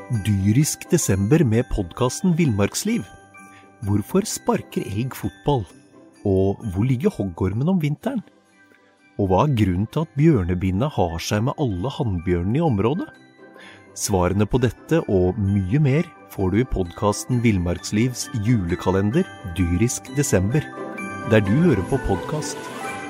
Dyrisk desember med podcasten Villmarksliv. Hvorfor sparker elg fotball? Og hvor ligger hoggormen om vinteren? Og hva grunnen til at bjørnebinna har seg med alle hannbjørnene i området? Svarene på dette og mye mer får du i podcasten Villmarkslivs julekalender Dyrisk desember, der du hører på podcast.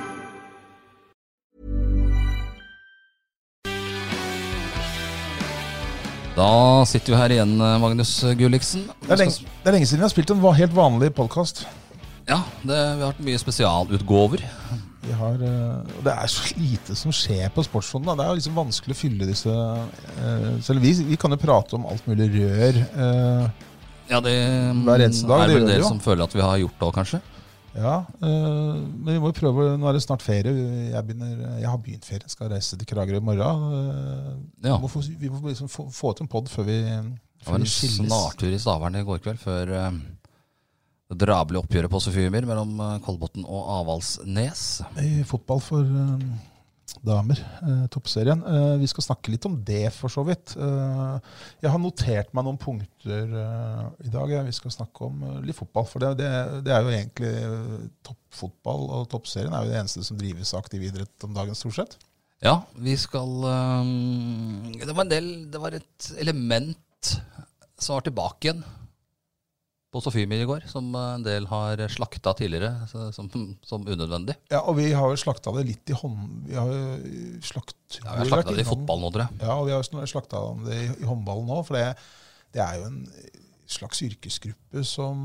Da sitter vi her igjen, Magnus Gulliksen. Det er lenge siden vi har spilt en helt vanlig podcast. Ja, vi har hatt mye spesialutgåver. Det er så lite som skjer på sportsfonden. Det er jo liksom vanskelig å fylle disse selv vi kan jo prate om alt mulig rør Ja, det hver eneste dag. Er vel det som føler at vi har gjort det kanskje? Ja, men vi må jo prøve. Nå er det snart ferie. Jeg har begynt ferie, skal reise til Kragerø i morgen. Ja. Vi må liksom få til en podd før vi Det var en snartur i Stavern i går kveld før det drabelige oppgjøret på Sofiemyr mellom Kolbotn og Avaldsnes. I fotball for damer, toppserien. Vi skal snakke litt om det for så vidt. Jeg har notert meg noen punkter i dag. Vi skal snakke om litt fotball, for det er jo egentlig toppfotball, og toppserien er jo det eneste som drives aktiv idrett om dagen stort sett. Ja, vi skal det var et element som var tilbake igjen på Sofiemyr i går, som en del har slakta tidligere, som unødvendig. Ja, og vi har jo slakta det litt i hånd... Vi har jo slakta det i fotball nå, tror jeg. Ja, og vi har jo slakta det i håndball nå, for det er jo en slags yrkesgruppe som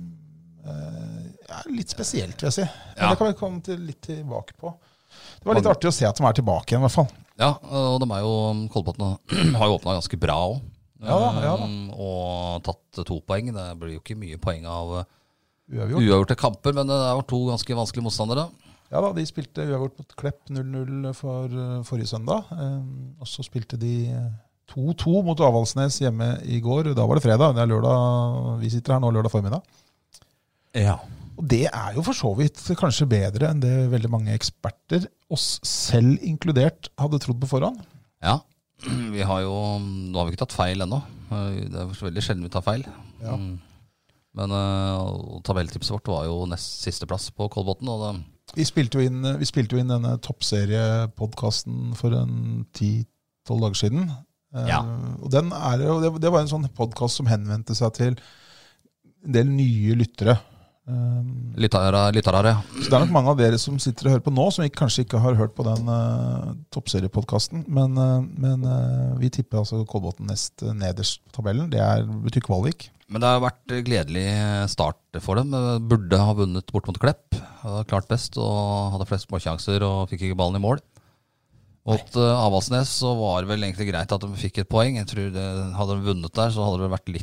er litt spesielt, vil jeg si. Men det kan vi komme litt tilbake på. Det var litt artig å se at de er tilbake igjen, i hvert fall. Ja, og de er jo, Kolbotn har jo åpnet ganske bra også. Ja da. Og tatt 2 poeng. Det blir jo ikke mye poeng av uavgjorte kamper, men det var 2 ganske vanskelige motstandere. Ja da, de spilte uavgjort mot Klepp 0-0 forrige søndag. Og så spilte de 2-2 mot Avaldsnes hjemme i går. Da var det fredag. Det er lørdag. Vi sitter her nå lørdag formiddag. Ja. Og det er jo for så vidt kanskje bedre enn det veldig mange eksperter, oss selv inkludert, hadde trodd på forhånd. Ja. Nå har vi ikke tatt feil ennå. Det er veldig sjelden vi tar feil. Ja. Men tabelltipset vårt var jo nest siste plass på Kolbotn. Vi spilte jo inn denne toppseriepodcasten for 10-12 dager siden. Ja. Og det var en sånn podcast som henvendte seg til en del nye lyttere. Lyttere, ja. Så det er nok mange av dere som sitter og hører på nå, som kanskje ikke har hørt på den toppseriepodcasten, men vi tipper altså Kolbotn nest nederst på tabellen. Det betyr kvalik. Men det har vært gledelig start for dem. Burde ha vunnet bort mot Klepp. Klart best og hadde flest målsjanser og fikk ikke ballen i mål. Mot Avaldsnes så var det vel egentlig greit at de fikk et poeng. Jeg tror hadde de vunnet der, så hadde det vært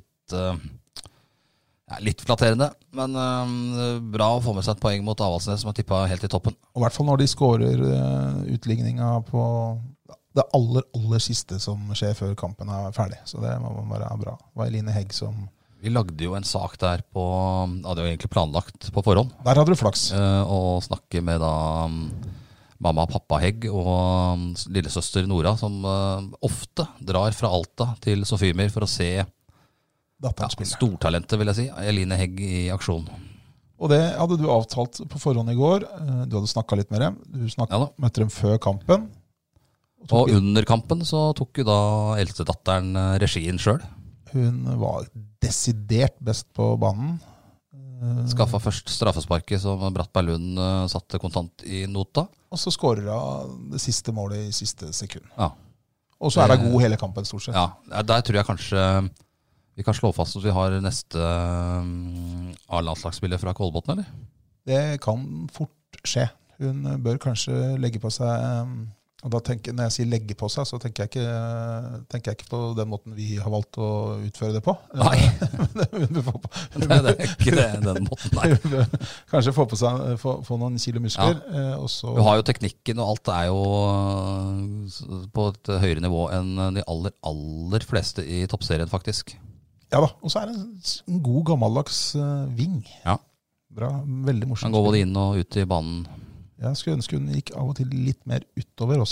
litt flatterende, men bra å få med seg et poeng mot Avaldsnes, som har tippet helt i toppen. Og i hvert fall når de skårer utligninga på det aller siste som skjer før kampen er ferdig. Så det må være bra. Det var Eline Hegg som... Vi lagde jo en sak der hadde jo egentlig planlagt på forhånd. Der hadde du flaks. Og snakke med da mamma og pappa Hegg og lillesøster Nora, som ofte drar fra Alta til Sofiemyr for å se stortalentet, vil jeg si. Eline Hegg i aksjon. Og det hadde du avtalt på forhånd i går. Du hadde snakket litt med dem. Du møtte dem før kampen. Og under kampen så tok jo da eldstedatteren regien selv. Hun var desidert best på banen. Skaffet først straffesparket som Brattberg Lund satte kontant i nota. Og så skårer hun det siste målet i siste sekund. Ja. Og så er det god hele kampen stort sett. Ja, der tror jeg kanskje... Vi kan slå fast at vi har neste A-landslagsspiller fra Kolbotn, eller? Det kan fort skje. Hun bør kanskje legge på seg, og da når jeg sier legge på seg, så tenker jeg ikke på den måten vi har valgt å utføre det på. Nei, det er ikke den måten, nei. Kanskje få noen kilo muskler. Ja. Du har jo teknikken, og alt er jo på et høyere nivå enn de aller fleste i toppserien, faktisk. Ja da, og så er det en god gammeldags ving. Ja. Bra, veldig morsomt. Han går både inn og ut i banen. Jeg skulle ønske hun gikk av og til litt mer utover også. Ja,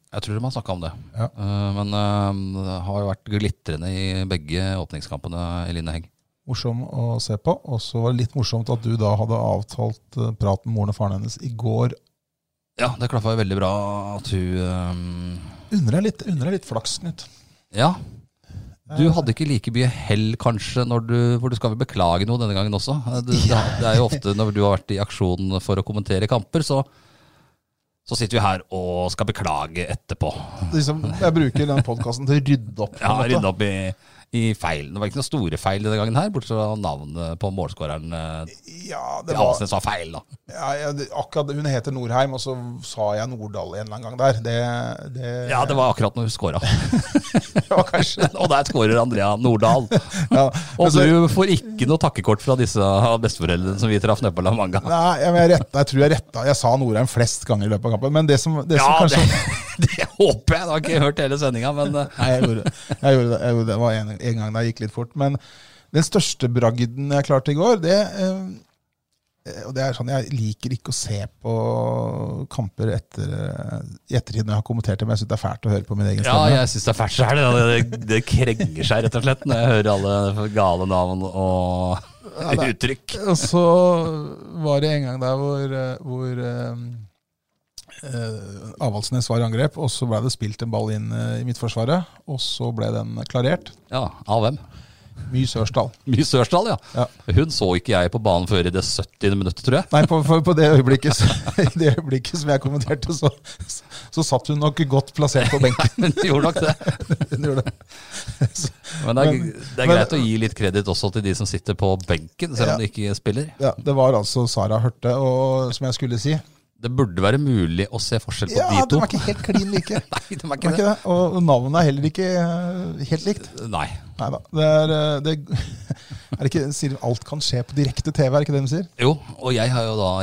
Jeg tror de har snakket om det. Ja. Men det har jo vært glitrende i begge åpningskampene, Eline Hegg. Morsom å se på. Og så var det litt morsomt at du da hadde avtalt prat med moren og faren hennes i går. Ja, det klaffet jo veldig bra at hun... Unner deg litt flaks, Knut. Ja. Du hadde ikke like mye hell kanskje, hvor du skal vel beklage noe denne gangen også. Det er jo ofte når du har vært i aksjon for å kommentere kamper, så sitter vi her og skal beklage etterpå. Jeg bruker den podcasten til å rydde opp. Ja, rydde opp i feil. Det var ikke noen store feil denne gangen her, bortsett fra navnet på målskåreren. Halsnes var feil da. Ja, akkurat hun heter Norheim, og så sa jeg Nordahl en eller annen gang der. Ja, det var akkurat når hun skåret. Ja, kanskje. Og der skårer Andrea Nordahl. Ja, og du får ikke noe takkekort fra disse besteforeldrene som vi traff nede på La Manga. Nei, jeg tror jeg rettet. Jeg sa Norheim flest ganger i løpet av kampen, men det som kanskje... Det håper jeg. Da har ikke hørt hele sendingen, men... Nei, jeg gjorde det. Det var en gang da jeg gikk litt fort. Men den største bragden jeg klarte i går, og det er sånn, jeg liker ikke å se på kamper i ettertid når jeg har kommentert det, men jeg synes det er fælt å høre på min egen stemme. Ja, jeg synes det er fælt selv. Det krenger seg rett og slett når jeg hører alle gale navn og uttrykk. Og så var det en gang der hvor Avaldsnes var i angrep, og så ble det spilt en ball inn i midtforsvaret, og så ble den klarert. Ja, av hvem? My Sørsdal. My Sørsdal, ja. Hun så ikke jeg på banen før i det 70. minuttet, tror jeg. Nei, på det øyeblikket som jeg kommenterte, så satt hun nok godt plassert på benken. Hun gjorde nok det. Hun gjorde det. Men det er greit å gi litt kredit også til de som sitter på benken, selv om de ikke spiller. Ja, det var altså Sara Hørte, og som jeg skulle si, det burde være mulig å se forskjell på de to. Ja, de er ikke helt klin like. Nei, de er ikke det. Og navnet er heller ikke helt likt. Nei. Neida. Det er ikke, sier alt kan skje på direkte TV, er ikke det de sier? Jo, og jeg var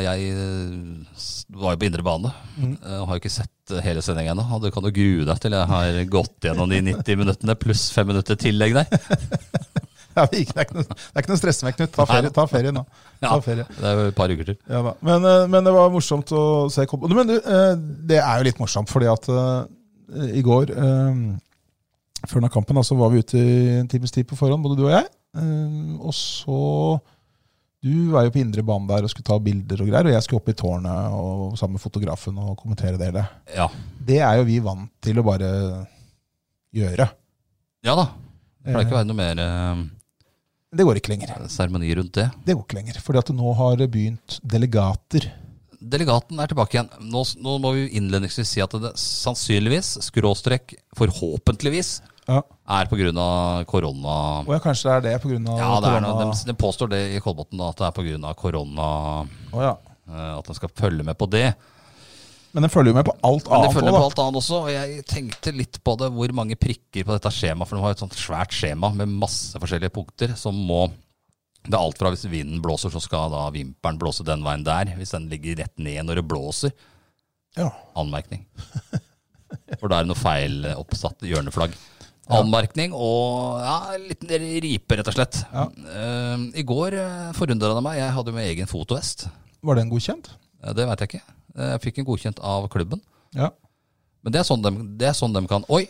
jo på indre bane, og har jo ikke sett hele sendingen ennå, og du kan jo grue deg til jeg har gått gjennom de 90 minuttene pluss 5 minutter tillegg der. Ja, det er ikke noe stress med, Knut. Ta ferie nå. Ja, det er jo et par uker til. Ja, men det var morsomt å se. Men det er jo litt morsomt, fordi at i går, før denne kampen, så var vi ute i en times tid på forhånd, både du og jeg. Og så, du var jo på indre banen der og skulle ta bilder og greier, og jeg skulle opp i tårnet og sammen med fotografen og kommentere det hele. Ja. Det er jo vi vant til å bare gjøre. Ja da. Det pleier ikke å være noe mer... Det går ikke lenger. Seremoni rundt det? Det går ikke lenger, fordi at nå har det begynt delegater. Delegaten er tilbake igjen. Nå må vi innledningsvis si at det sannsynligvis, forhåpentligvis, er på grunn av korona. Ja, kanskje det er det på grunn av korona? Ja, de påstår det i Kolbotn, at det er på grunn av korona, at de skal følge med på det. Men den følger jo med på alt annet. Men den følger med på alt annet også, og jeg tenkte litt på det, hvor mange prikker på dette skjema, for de har et sånt svært skjema med masse forskjellige punkter, som det er alt fra hvis vinden blåser, så skal da vimperen blåse den veien der, hvis den ligger rett ned når det blåser. Ja. Anmerkning. For da er det noe feil oppsatt hjørneflagg. Anmerkning og en liten ripe, rett og slett. Ja. I går forundret det meg, jeg hadde jo med egen fotovest. Var den godkjent? Det vet jeg ikke. Jeg fikk en godkjent av klubben. Ja. Men det er sånn de kan. Oi.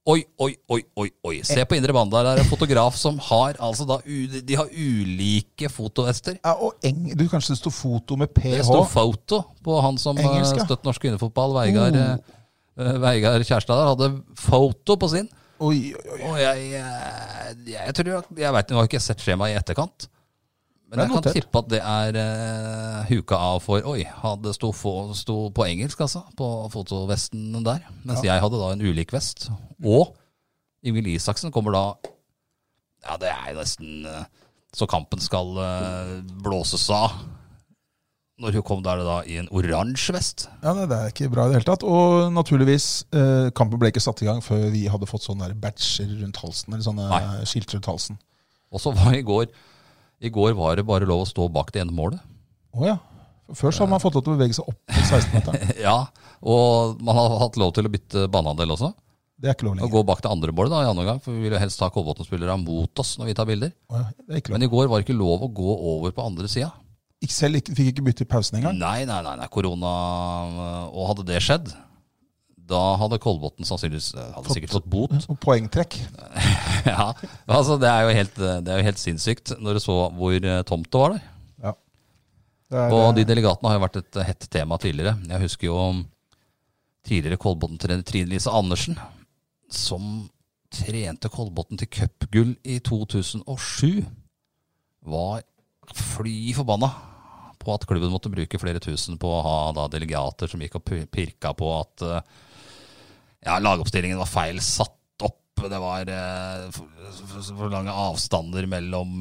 Se på indre bane, der er en fotograf som har, altså da, de har ulike fotovester. Ja, og du kanskje det står foto med PH? Det står foto på han som støtter norsk kvinnefotball, Veigar Kjærstad der, hadde foto på sin. Oi. Og jeg tror, jeg vet, nå har ikke sett skjema i etterkant. Men jeg kan tippe at det er huka av for, det sto på engelsk altså, på fotovesten der, mens jeg hadde da en ulik vest. Og Ingvild Isaksen kommer da, det er jo nesten, så kampen skal blåses av, når hun kom der da i en oransje vest. Ja, det er ikke bra i det hele tatt, og naturligvis, kampen ble ikke satt i gang før vi hadde fått sånne der badger rundt halsen, eller sånne skilt rundt halsen. Og så var I går var det bare lov å stå bak det ene målet. Åja. Før så har man fått lov til å bevege seg opp til 16-meteren. Ja, og man har hatt lov til å bytte baneandel også. Det er ikke lov lenger. Og gå bak det andre målet da, i andre gang, for vi vil jo helst ta Kolbotn-spillere mot oss når vi tar bilder. Åja, det er ikke lov. Men i går var det ikke lov å gå over på andre siden. Fikk ikke bytte i pausen engang? Nei, korona, og hadde det skjedd, Da hadde Kolbotn sannsynligvis sikkert fått bot. Og poengtrekk. Ja, altså det er jo helt sinnssykt når du så hvor tomt det var der. Ja. Og de delegatene har jo vært et hett tema tidligere. Jeg husker jo tidligere Kolbotn-trener Trine Lise Andersen, som trente Kolbotn til cupgull i 2007, var fly forbanna på at klubben måtte bruke flere tusen på å ha da delegater som gikk og pirka på at lagoppstillingen var feil satt opp. Det var for lange avstander mellom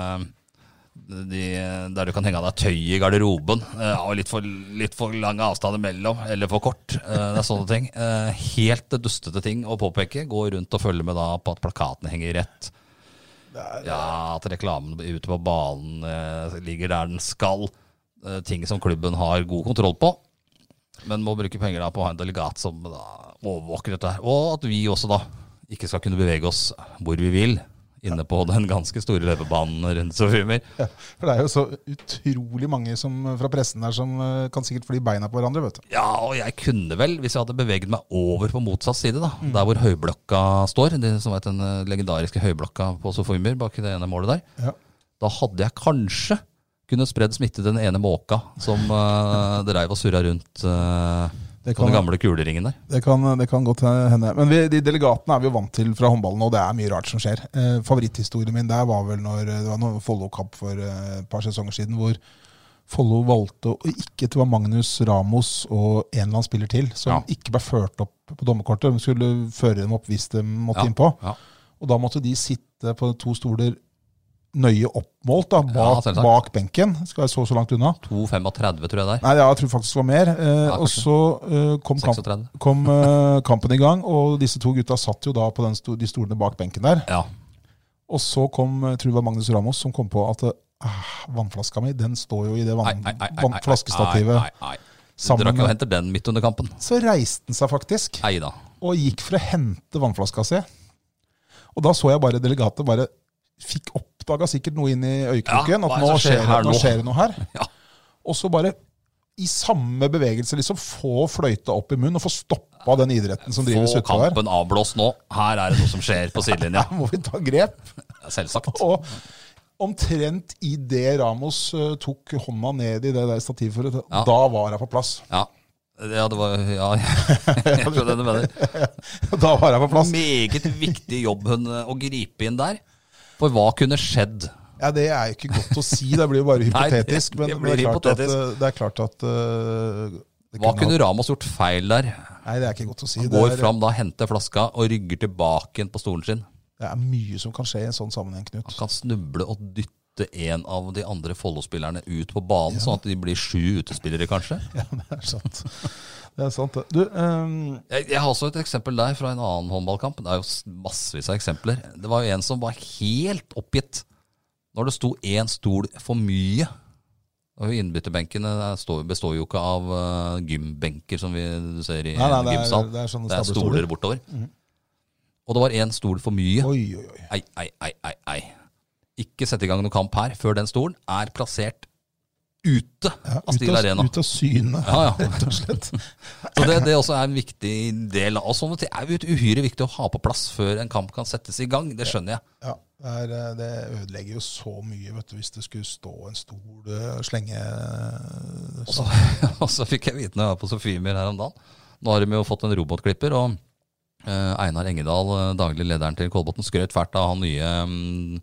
der du kan henge av deg tøy i garderoben, og litt for lange avstander mellom, eller for kort. Det er sånne ting. Helt dustete ting å påpeke. Gå rundt og følge med da på at plakatene henger rett. At reklamen ute på banen ligger der den skal. Ting som klubben har god kontroll på, men må bruke penger da på å ha en delegat som da overvåker dette her. Og at vi også da ikke skal kunne bevege oss hvor vi vil inne på den ganske store løpebanen rundt Sofiemyr. Ja, for det er jo så utrolig mange fra pressen der som kan sikkert fly beina på hverandre, vet du. Ja, og jeg kunne vel, hvis jeg hadde beveget meg over på motsatt side da, der hvor høyblokka står, det som vet den legendariske høyblokka på Sofiemyr bak det ene målet der, da hadde jeg kanskje kunne spredd smitte den ene måka som dreiv og surra rundt den gamle kuleringen der. Det kan godt hende. Men de delegatene er vi jo vant til fra håndballen, og det er mye rart som skjer. Favoritthistorien min der var vel når det var noen Follo-kamp for et par sesonger siden, hvor Follo valgte å ikke til var Magnus Ramos og en eller annen spiller til, som ikke ble ført opp på dommerkortet. De skulle føre dem opp hvis de måtte innpå. Ja. Og da måtte de sitte på 2 stoler nøye oppmålt da, bak benken. Skal jeg så langt unna. 2,35 tror jeg der. Nei, jeg tror faktisk det var mer. Og så kom kampen i gang, og disse 2 gutta satt jo da på de stolene bak benken der. Ja. Og så kom, tror jeg det var Magnus Ramos, som kom på at vannflaska mi, den står jo i det flaskestativet. Du drakk jo og henter den midt under kampen. Så reiste den seg faktisk, og gikk for å hente vannflaska si. Og da så jeg bare delegatet fikk oppdaga sikkert noe inn i øyekroken, at nå skjer det noe her. Ja. Og så bare i samme bevegelse liksom få fløyta opp i munnen og få stoppa den idretten som drives ute der. Få kampen avblåst nå. Her er det noe som skjer på sidelinja. Her må vi ta grep. Selvsagt. Og omtrent i det Ramos tok hånda ned i det der stativet, da var jeg på plass. Ja. Ja, det var, jeg tror det du mener. Da var jeg på plass. Meget viktig jobb å gripe inn der. For hva kunne skjedd? Ja, det er jo ikke godt å si. Det blir jo bare hypotetisk. Nei, det blir hypotetisk. Det er klart at hva kunne Ramos gjort feil der? Nei, det er ikke godt å si. Han går fram da, henter flaska og rygger tilbake på stolen sin. Det er mye som kan skje i en sånn sammenheng, Knut. Han kan snuble og dytte en av de andre Follo-spillerne ut på banen, sånn at de blir 7 utespillere kanskje. Ja, det er sant. Det er sant. Du, jeg har også et eksempel der fra en annen håndballkamp. Det er jo massevis av eksempler. Det var jo en som var helt oppgitt når det sto en stol for mye. Og innbytterbenkene består jo ikke av gymbenker som vi ser i en gymsal. Det er stoler bortover. Og det var en stol for mye. Oi. Ei. Ikke sette i gang noen kamp her før den stolen er plassert ute av Stil Arena. Ut av syne, rett og slett. Så det også er en viktig del av oss. Det er jo uhyre viktig å ha på plass før en kamp kan settes i gang. Det skjønner jeg. Ja, det ødelegger jo så mye, vet du, hvis det skulle stå en stol, slenge... Og så fikk jeg vite når jeg var på Sofiemyr her om dagen. Nå har de jo fått en robotklipper, og Einar Engedal, daglig lederen til Kolbotn, skrøt fælt av han nye...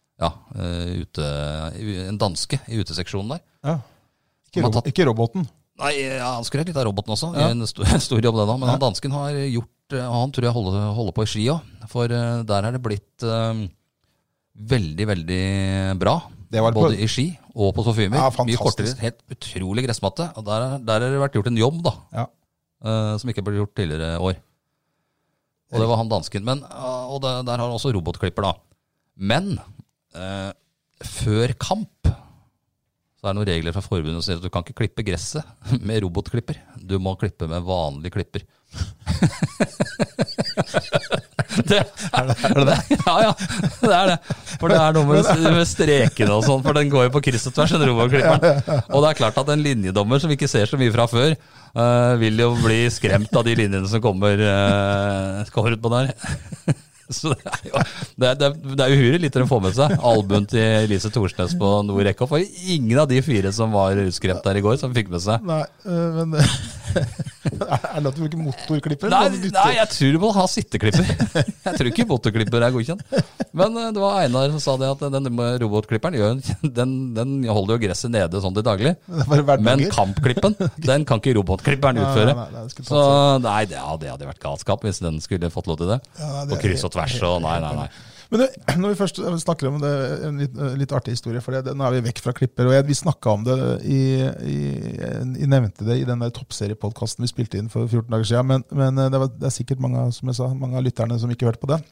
en danske i uteseksjonen der. Ja. Ikke roboten. Nei, han skrøt litt av roboten også. En stor jobb det da. Men han dansken har gjort, han tror jeg holder på i ski også. For der er det blitt veldig, veldig bra. Både i ski og på Sofiemyr. Mye kortere, helt utrolig gressmatte. Og der har det vært gjort en jobb da. Som ikke ble gjort tidligere år. Og det var han dansken. Og der har han også robotklipper da. Men før kamp så er det noen regler fra forbundet som sier at du kan ikke klippe gresset med robotklipper. Du må klippe med vanlige klipper. det? Ja, det det. For det noe med strekene og sånn, for den går jo på kryss og tvers, den robotklipperen. Og det klart at en linjedommer som ikke ser så mye fra før, vil jo bli skremt av de linjene som kommer ut på der. Så det er uhyre litt å få med seg albuen til Elise Thorsnes på noe rekke, for ingen av de 4 som var utskremt der i går som fikk med seg. Nei, men det at du bruker motorklipper? Nei, jeg tror du må ha sitteklipper. Jeg tror ikke motorklipper godkjent. Men det var Einar som sa det at den robotklipperen den holder jo gresset nede sånn til daglig. Men kampklippen, den kan ikke robotklipperen utføre. Så nei, det hadde vært galskap hvis den skulle fått lov til det. På kryss og tvers og nei. Men når vi først snakker om det, en litt artig historie, for nå vi vekk fra klipper, og vi snakket om det jeg nevnte det i den der toppseriepodcasten vi spilte inn for 14 dager siden, men det sikkert mange, som jeg sa, mange av lytterne som ikke hørte på det.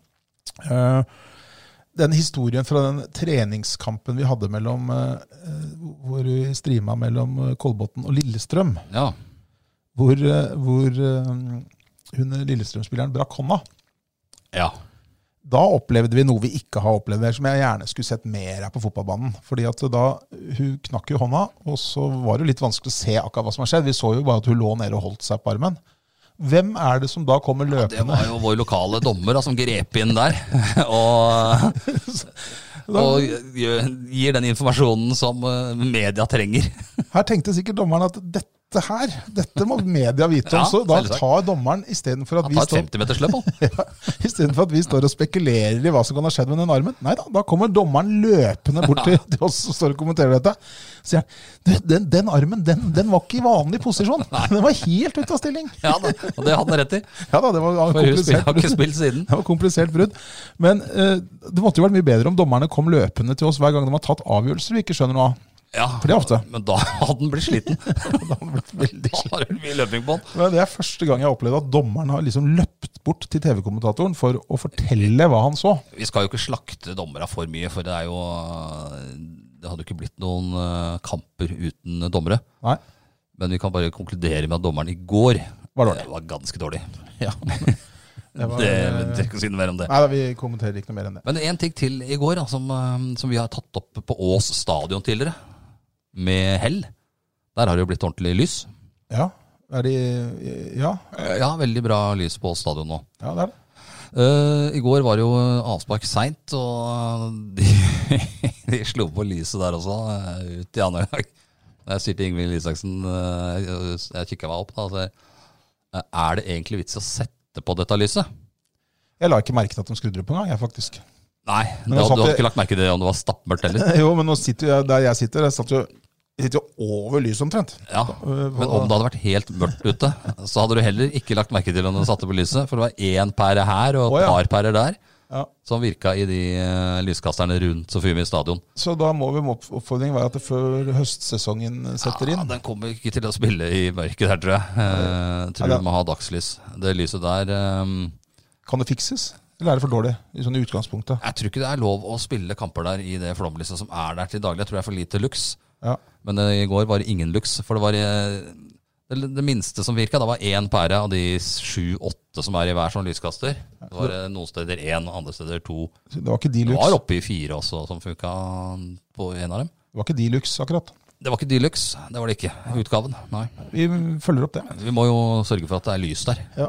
Den historien fra den treningskampen vi hadde hvor vi streamet mellom Kolbotn og Lillestrøm, hvor hun Lillestrøm-spilleren brakk hånda. Ja. Da opplevde vi noe vi ikke har opplevd der, som jeg gjerne skulle sett mer av på fotballbanen. Fordi at hun knakk jo hånda, og så var det litt vanskelig å se akkurat hva som har skjedd. Vi så jo bare at hun lå nede og holdt seg på armen. Hvem det som da kommer løpende? Det var jo vår lokale dommer som grep inn der, og gir den informasjonen som media trenger. Her tenkte sikkert dommeren at dette må media vite om, så da tar dommeren i stedet for at vi står og spekulerer i hva som kan ha skjedd med den armen. Nei da kommer dommeren løpende bort til oss som står og kommenterer dette. Så sier han, den armen, den var ikke i vanlig posisjon. Den var helt ute av stilling. Ja da, og det hadde han rett i. Ja da, det var komplisert brudd. Men det måtte jo vært mye bedre om dommerne kom løpende til oss hver gang de har tatt avgjørelser vi ikke skjønner noe av. Ja, for det ofte. Men da hadde den blitt sliten. Da har det mye løping på den. Men det første gang jeg opplevde at dommeren har liksom løpt bort til TV-kommentatoren for å fortelle hva han så. Vi skal jo ikke slakte dommere for mye, for det hadde jo ikke blitt noen kamper uten dommere. Nei. Men vi kan bare konkludere med at dommeren i går var ganske dårlig. Ja. Det er ikke å si noe mer om det. Nei, vi kommenterer ikke noe mer enn det. Men en ting til i går som vi har tatt opp på Ås stadion tidligere, med hell. Der har det jo blitt ordentlig lys. Ja, ja. Ja, veldig bra lys på Ås stadion nå. Ja, det det. I går var det jo avspark sent, og de slo på lyset der også, ut i andre gang. Jeg sier til Ingvild Isaksen, jeg kikket meg opp da, og så det egentlig vits å sette på dette lyset? Jeg la ikke merke til at de skrudde det på en gang, jeg faktisk. Nei, du hadde ikke lagt merke til det om det var stappmørkt heller. Jo, men nå sitter jeg der jeg sitter jo over lyset omtrent. Ja, men om det hadde vært helt mørkt ute, så hadde du heller ikke lagt merke til om du satte på lyset, for det var én pære her og et par pærer der, som virket i de lyskasterne rundt Sofiemyr stadion. Så da må vi oppfordringen være at det før høstsesongen setter inn? Ja, den kommer ikke til å spille i mørket her, tror jeg. Jeg tror vi må ha dagslys. Det lyset der... Kan det fikses? Eller det for dårlig i sånn utgangspunktet? Jeg tror ikke det lov å spille kamper der i det flomlyset som der til daglig. Jeg tror det for lite lux. Ja. Men i går var det ingen lux, for det var det minste som virket. Det var én pære av de 7-8 som i hver sånn lyskaster. Det var noen steder 1, andre steder 2. Det var ikke de lux? Det var oppe i 4 også som funket på en av dem. Det var ikke de lux akkurat? Det var ikke Deluxe, det var det ikke. Utgaven, nei. Vi følger opp det. Vi må jo sørge for at det lys der. Ja,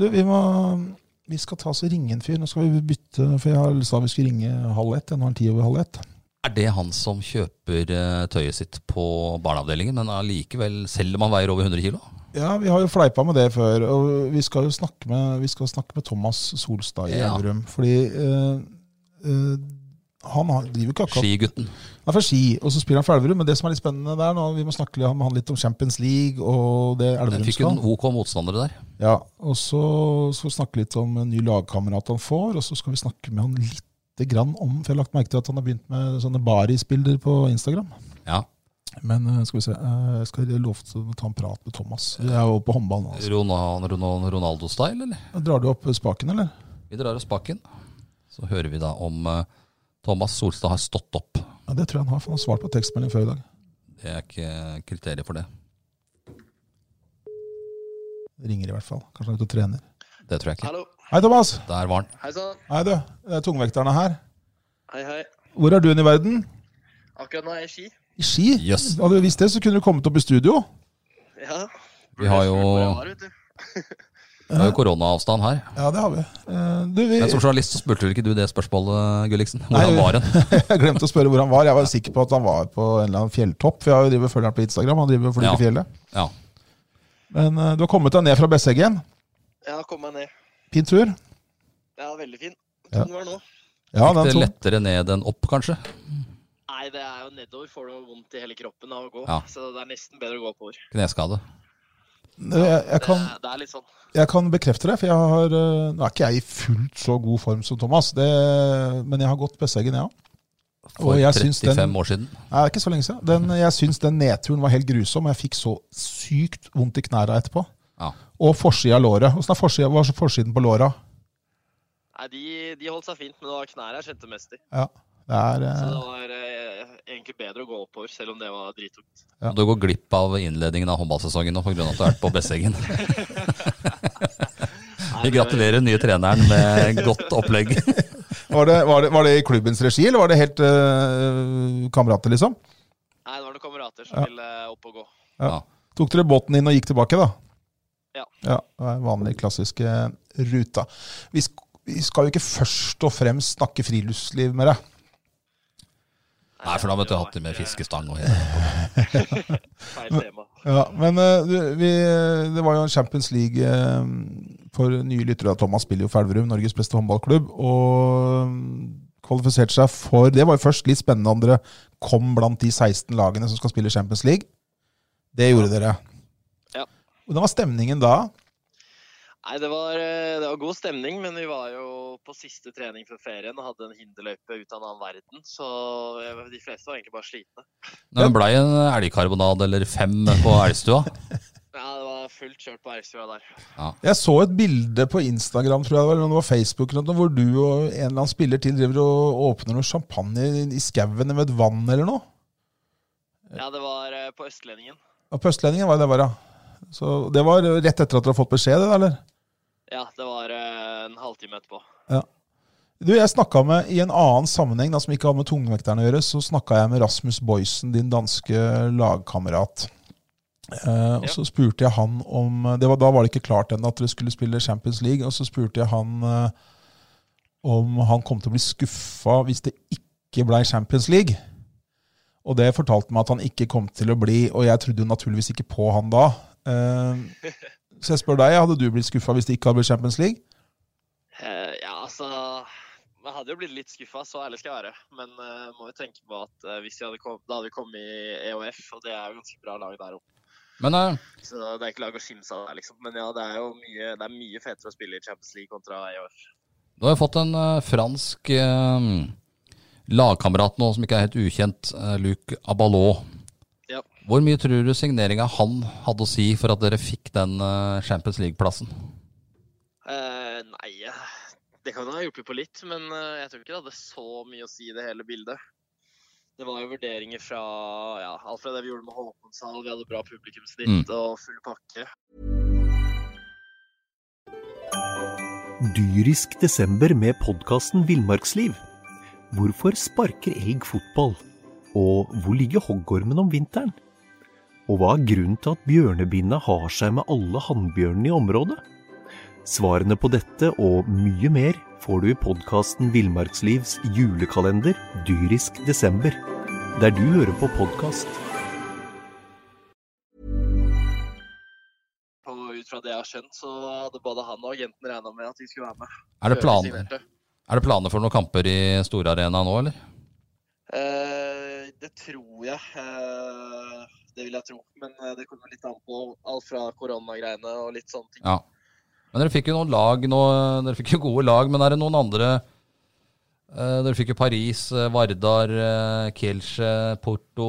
vi skal ta oss og ringe en fyr. Nå skal vi bytte, for jeg sa vi skulle ringe 12:30, nå 10:30. Det han som kjøper tøyet sitt på barneavdelingen, men allikevel, selv om han veier over 100 kilo? Ja, vi har jo fleipa med det før, og vi skal jo snakke med Thomas Solstad i Elverum, fordi han driver ikke akkurat... Skigutten. Han er fra Ski, og så spiller han for Elverum, men det som litt spennende der nå, vi må snakke med han litt om Champions League og det Elverum skal. Den fikk jo en OK motstandere der. Ja, og så skal vi snakke litt om en ny lagkamerat han får, og så skal vi snakke med han litt grann om, for jeg har lagt merke til at han har begynt med sånne barisbilder på Instagram. Ja. Men skal vi se, jeg skal love til å ta en prat med Thomas. Vi jo på håndball nå. Altså. Ronaldo-style, eller? Drar du opp spaken, eller? Vi drar opp spaken. Så hører vi da om Thomas Solstad har stått opp. Ja, det tror jeg han har, for han har svart på tekstmelding før i dag. Det ikke kriteriet for det. Det ringer i hvert fall. Kanskje han er ute og trener. Det tror jeg ikke. Hallo. Hei, Thomas. Der var han. Hei sann. Hei, du. Det tungvekterne her. Hei. Hvor er du i verden? Akkurat nå er jeg i Ski. I Ski? Yes. Hadde du visst det, så kunne du kommet opp i studio. Ja. Vi har jo koronaavstand her. Ja, det har vi. Men som journalist så spurte ikke du det spørsmålet, Gulliksen. Hvordan var han? Jeg glemte å spørre hvor han var. Jeg var sikker på at han var på en eller annen fjelltopp. For jeg har jo drivet følger han på Instagram. Han driver for fjellet. Ja. Men du har kommet deg ned fra Besseggen. Ja, kom meg ned. Fin tur. Ja, veldig fin. Sånn var det nå. Ja, Gikk det lettere ned enn opp, kanskje? Nei, det er jo nedover. Får du vondt i hele kroppen av å gå. Ja. Så det er nesten bedre å gå oppover. Kneskade. Det er litt sånn. Jeg kan bekrefte det, for jeg har, nå er ikke jeg i fullt så god form som Thomas, men jeg har gått Besseggen, ja. For 35 år siden? Nei, ikke så lenge siden. Jeg synes den nedturen var helt grusom, og jeg fikk så sykt vondt i knæra etterpå. Ja. Og forsiden av låret. Hvordan var forsiden på låra? Nei, de holdt seg fint, men det var knæra jeg kjente mest i. Ja, Så det var egentlig bedre å gå oppover, selv om det var drittungt. Ja. Du går glipp av innledningen av håndballsesongen nå, på grunn av at du har vært på Besseggen. Vi gratulerer nye treneren med godt opplegg. Var det i klubbens regi, eller var det helt kamerater, liksom? Nei, det var noen kamerater som ville opp og gå. Ja. Tok dere båten inn og gikk tilbake, da? Ja. Ja, det er vanlig klassiske ruta. Vi skal jo ikke først og fremst snakke friluftsliv med deg. Nei, for da måtte jeg hatt det med fiskestang og hele. Feil tema. Ja, men det var jo en Champions League for nye lyttere. Thomas spiller jo for Elverum, Norges beste håndballklubb, og kvalifiserte seg for, det var jo først litt spennende om dere kom blant de 16 lagene som skal spille Champions League. Det gjorde dere. Ja. Hvordan var stemningen da? Nei, det var god stemning, men vi var jo på siste trening før ferien og hadde en hinderløype ut av en annen verden, så de fleste var egentlig bare slitne. Det ble en elgkarbonade eller 5 på Elgstua? Ja, det var fullt kjørt på Elgstua der. Ja. Jeg så et bilde på Instagram, tror jeg det var, eller det var Facebook, hvor du og en eller annen spiller til driver og åpner noe champagne i skauen med et vann eller noe. Ja, det var på Østlendingen. Ja, på Østlendingen var det bare. Så det var rett etter at dere har fått beskjed, eller? Ja, det var en halvtime etterpå. Ja. Du, jeg snakket med, i en annen sammenheng, da, som ikke har med tungvekterne å gjøre, så snakket jeg med Rasmus Boysen, din danske lagkamerat. Og så spurte jeg han om, da var det ikke klart ennå at dere skulle spille Champions League, og så spurte jeg han om han kom til å bli skuffet hvis det ikke ble Champions League. Og det fortalte meg at han ikke kom til å bli, og jeg trodde jo naturligvis ikke på han da. Så jeg spør deg, hadde du blitt skuffet hvis det ikke hadde blitt Champions League? Ja, altså, jeg hadde jo blitt litt skuffet, så ærlig skal jeg være. Men må jo tenke på at hvis da hadde vi kommet i EOF, og det er jo ganske bra lag der oppe. Men, så det er ikke lag å skimse av der, liksom. Men ja, det er jo mye fetere å spille i Champions League kontra EOF. Du har jo fått en fransk lagkamerat nå, som ikke er helt ukjent, Luc Abalot. Ja. Hvor mye tror du signeringen han hadde å si for at dere fikk den Champions League-plassen? Nei, det kan ha hjulpet på litt, men jeg tror ikke det hadde så mye å si i det hele bildet. Det var jo vurderinger fra alt fra det vi gjorde med Håkonsal, vi hadde bra publikumsnitt og full pakke. Dyrisk desember med podcasten Villmarksliv. Hvorfor sparker elg fotball? Og hvor ligger hoggormen om vinteren? Og hva er grunnen til at bjørnebinna har seg med alle hannbjørnene i området? Svarene på dette og mye mer får du i podcasten Villmarkslivs julekalender Dyrisk desember, der du hører på podcast. Ut fra det jeg har skjønt, så hadde både han og agenten regnet med at de skulle være med. Er det planer for noen kamper i Storarena nå, eller? Det tror jeg. Det vil jeg tro. Men det kommer litt an på alt fra koronagreiene og litt sånne ting. Ja. Men dere fikk jo noen lag nå, dere fikk jo gode lag, men er det noen andre? Dere fikk jo Paris, Vardar, Kielce, Porto,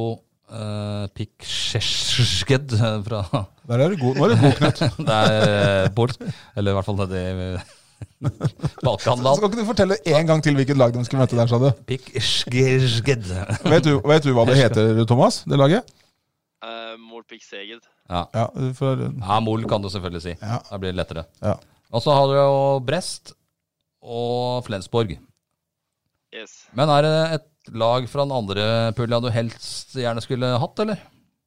Piksjesked fra... Der er det god, nå er det god, Knut. Det er polsk, eller i hvert fall det Balkanland. Skal ikke du fortelle en gang til hvilket lag de skulle møte der, sa du? Piksjesked. Vet du hva det heter, Thomas, det laget? Mol Piksjesked. Ja, Mol kan du selvfølgelig si. Ja. Da blir det lettere. Ja. Og så har du jo Brest og Flensborg. Yes. Men det et lag fra den andre pulja du helst gjerne skulle hatt, eller?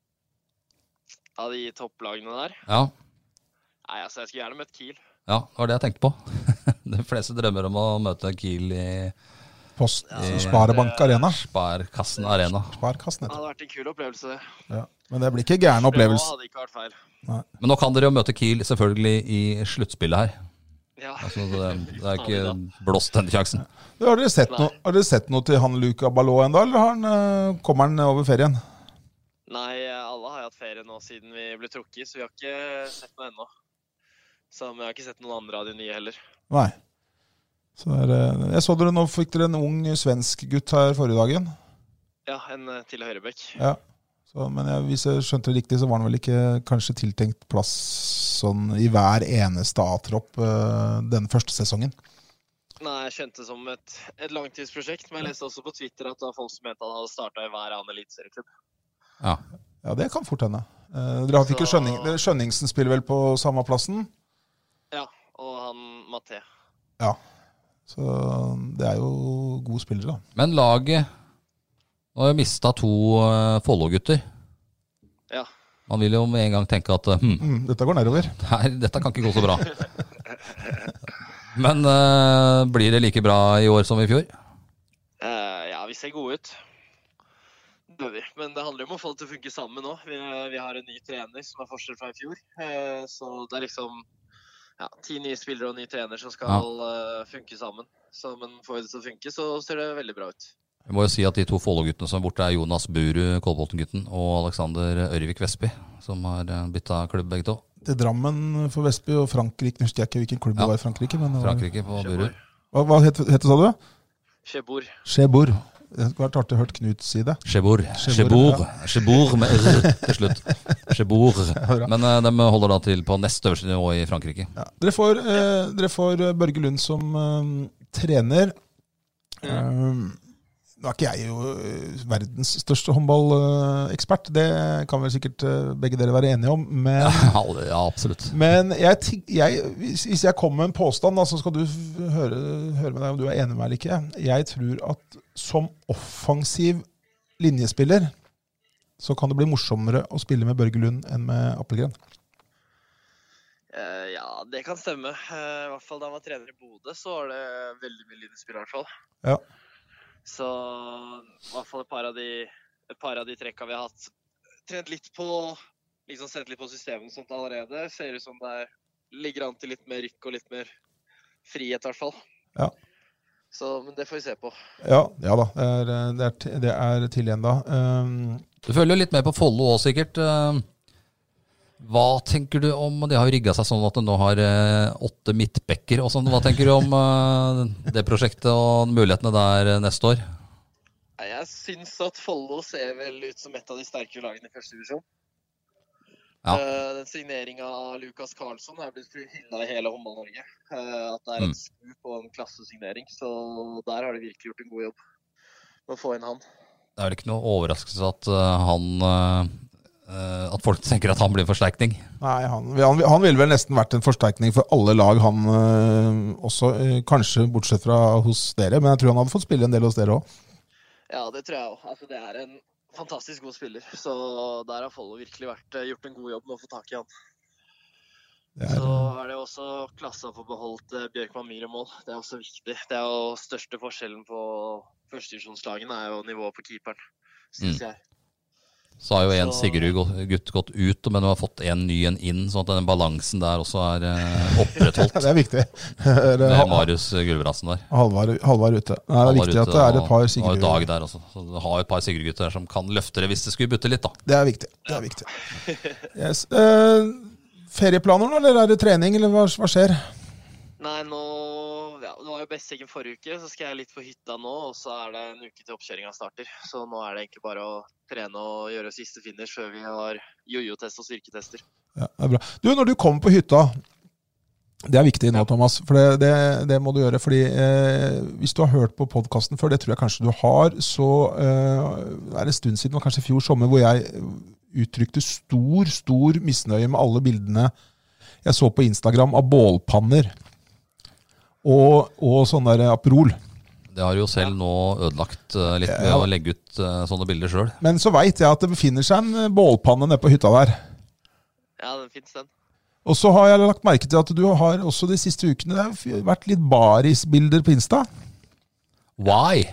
Av de topplagene der? Ja. Nei, altså jeg skulle gjerne møtt Kiel. Ja, det var det jeg tenkte på. De fleste drømmer om å møte Kiel i Sparebank Arena. Sparkassen Arena. Sparkassen, det hadde vært en kul opplevelse. Ja, men det blir ikke gæren opplevelse. Det hadde ikke vært feil. Nei. Men nå kan dere jo møte Kiel selvfølgelig i sluttspillet her. Ja. Altså, det ikke blåst denne sjansen. Har dere sett noe til han Luca Ballot enda, eller kommer han over ferien? Nei, alle har hatt ferie nå siden vi ble trukket, så vi har ikke sett noe ennå. Så vi har ikke sett noen andre av de nye heller. Nei. Så jeg så dere nå fikk dere en ung svensk gutt her forrige dagen. Ja, en til Høyrebekk. Ja. Så, men hvis jeg skjønte det riktig, så var han vel ikke kanskje tiltenkt plass sånn i hver eneste A-tropp den første sesongen? Nei, jeg skjønte det som et langtidsprosjekt, men jeg leste også på Twitter at det var folk som mente han hadde startet i hver annen eliteserieklubb. Ja, det kan fort hende. Dere har ikke Skjønningsen spiller vel på samme plassen? Ja, og han Mathé. Ja, så det er jo gode spillere da. Men laget, nå har jeg mistet 2 Follo-gutter. Ja. Man vil jo med en gang tenke at dette går nedover. Dette kan ikke gå så bra. Men blir det like bra i år som i fjor? Ja, vi ser gode ut. Men det handler jo om å få det til å funke sammen nå. Vi har en ny trener som er forskjell fra i fjor. Så det er liksom 10 nye spillere og en ny trener som skal funke sammen. Så, men får vi det til å funke, så ser det veldig bra ut. Jeg må jo si at de 2 Follo-guttene som er borte er Jonas Buru, Kolbotn-gutten, og Alexander Ørvik Vestby, som har byttet klubb begge to. Til Drammen for Vestby og Frankrike. Nå husker jeg ikke hvilken klubb det var i Frankrike. Men Frankrike på Buru. Hva het det, sa du? Chebour. Det har vært artig å hørt Knut si det. Chebour med R til slutt. Chebour. Men de holder da til på nest øverste nivå i Frankrike. Ja. Dere får Børge Lund som trener. Nå er ikke jeg jo verdens største håndballekspert. Det kan vel sikkert begge dere være enige om. Men, ja, absolutt. Men hvis jeg kommer med en påstand, så skal du høre med deg om du er enig med meg eller ikke. Jeg tror at som offensiv linjespiller så kan det bli morsommere å spille med Børge Lund enn med Appelgren. Ja, det kan stemme. I hvert fall da han var trener i Bodø, så var det veldig mye linjespiller i hvert fall. Ja. Så i hvert fall et par av de trekka vi har hatt trent litt på, liksom sett litt på systemet og sånt allerede. Ser ut som det ligger an til litt mer rykk og litt mer frihet i hvert fall. Ja. Så, men det får vi se på. Ja da, det er til igjen da. Du følger litt mer på Follo også sikkert. Hva tenker du om, de har jo rigget seg sånn at de nå har 8 midtbekker og sånn. Hva tenker du om det prosjektet og mulighetene der neste år? Jeg synes at Follo ser vel ut som et av de sterke lagene i første divisjon. Ja. Den signeringen av Lukas Karlsson er blitt hyllet i hele Håndball-Norge. At det er et skup og en klassesignering, så der har de virkelig gjort en god jobb med å få inn han. Det er vel ikke noe overraskelse at at folk tenker at han blir en forsterkning? Nei, han ville vel nesten vært en forsterkning for alle lag, han også, kanskje bortsett fra hos dere, men jeg tror han hadde fått spille en del hos dere også. Ja, det tror jeg også. Altså, det er en fantastisk god spiller, så der har Follo virkelig gjort en god jobb med å få tak i han. Så er det også klasse å få beholdt Bjørkman Myhre mål. Det er også viktig. Det er jo største forskjellen på førstedivisjonslagene er jo nivået på keeperen, synes jeg. Så har jo en Sigrud-gutt gått ut, men du har fått en ny inn, sånn at den balansen der også er opprettholdt. Det er viktig. Med Marius Gulbrandsen der. Halvard ute. Det er viktig at det er et par Sigrud. Og Dag der også. Så du har et par Sigrud-gutter der som kan løfte det hvis det skulle butte litt da. Det er viktig. Yes. Ferieplaner nå, eller er det trening, eller hva skjer? Nei, det var jo Besseggen forrige uke, så skal jeg litt på hytta nå, og så er det en uke til oppkjøringen starter. Så nå er det egentlig bare å trene og gjøre siste finish før vi har jojo-test og styrketester. Ja, det er bra. Du, når du kommer på hytta, det er viktig nå, Thomas, for det må du gjøre, fordi hvis du har hørt på podcasten før, det tror jeg kanskje du har, så er det en stund siden, og kanskje i fjor sommer, hvor jeg uttrykte stor misnøye med alle bildene jeg så på Instagram av bålpanner og sånn der Aperol. Det har jo selv nå ødelagt litt med å legge ut sånne bilder selv. Men så vet jeg at det befinner seg en bålpanne nede på hytta der. Ja, den finnes den. Og så har jeg lagt merke til at du har også de siste ukene det har vært litt barisbilder på Insta. Why?